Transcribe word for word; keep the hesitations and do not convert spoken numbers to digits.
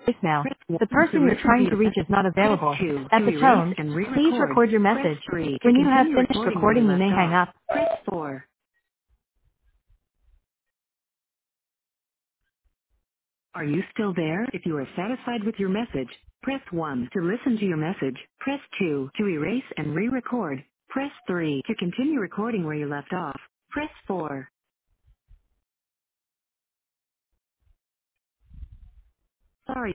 voicemail. Press one The to person you're listen to trying to your reach is message. not Press available. two At to the erase tone, and please re-record. record your Press message. three to When you have continue finished recording where you recording, you may left hang off. up. Press four. Are you still there? If you are satisfied with your message, press one to listen to your message. Press two to erase and re-record. Press three to continue recording where you left off. Press four. Sorry.